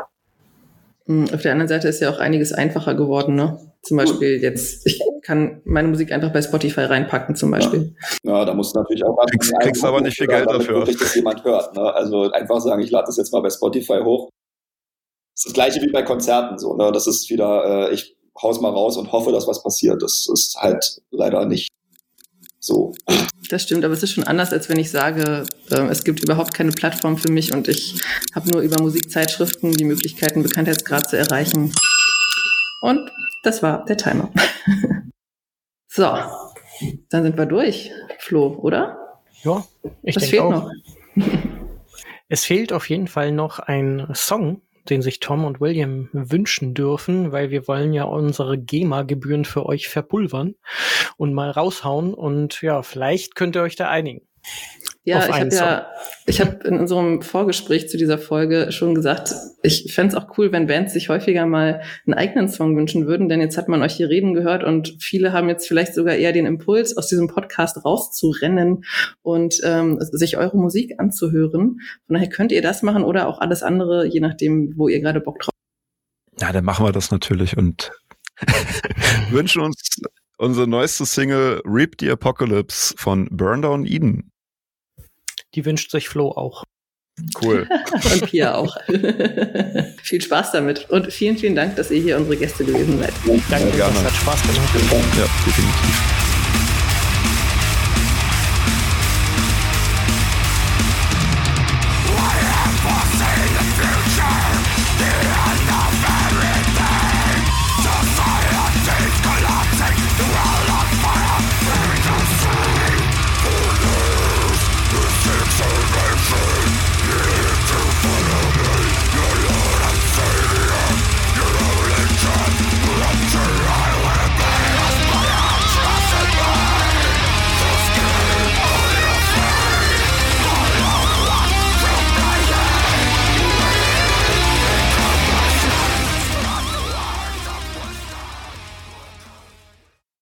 Auf der anderen Seite ist ja auch einiges einfacher geworden, ne? Zum Beispiel jetzt, ich kann meine Musik einfach bei Spotify reinpacken zum Beispiel. Ja, da musst du natürlich auch... Kriegst aber nicht viel Geld dafür. Wirklich, dass jemand hört, ne? Also einfach sagen, ich lade das jetzt mal bei Spotify hoch. ist das Gleiche wie bei Konzerten so, ne? Das ist wieder, ich hau's mal raus und hoffe, dass was passiert. Das ist halt leider nicht so. Das stimmt, aber es ist schon anders, als wenn ich sage, es gibt überhaupt keine Plattform für mich und ich habe nur über Musikzeitschriften die Möglichkeit, einen Bekanntheitsgrad zu erreichen. Und das war der Timer. So, dann sind wir durch, Flo, oder? Ja, ich Was denke fehlt auch. noch? Es fehlt auf jeden Fall noch ein Song, den sich Tom und William wünschen dürfen, weil wir wollen ja unsere GEMA-Gebühren für euch verpulvern und mal raushauen. Und ja, vielleicht könnt ihr euch da einigen. Ja, ich habe in unserem Vorgespräch zu dieser Folge schon gesagt, ich fände es auch cool, wenn Bands sich häufiger mal einen eigenen Song wünschen würden, denn jetzt hat man euch hier reden gehört und viele haben jetzt vielleicht sogar eher den Impuls, aus diesem Podcast rauszurennen und sich eure Musik anzuhören. Von daher könnt ihr das machen oder auch alles andere, je nachdem, wo ihr gerade Bock drauf habt. Ja, dann machen wir das natürlich und wünschen uns unsere neueste Single Reap the Apocalypse von Burn Down Eden. Die wünscht sich Flo auch. Cool. Und Pia auch. Viel Spaß damit und vielen, vielen Dank, dass ihr hier unsere Gäste gewesen seid. Danke, gerne. das hat Spaß gemacht. Ja, definitiv.